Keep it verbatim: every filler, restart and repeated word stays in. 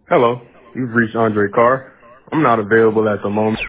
Hello, you've reached Andre Carr. I'm not available at the moment.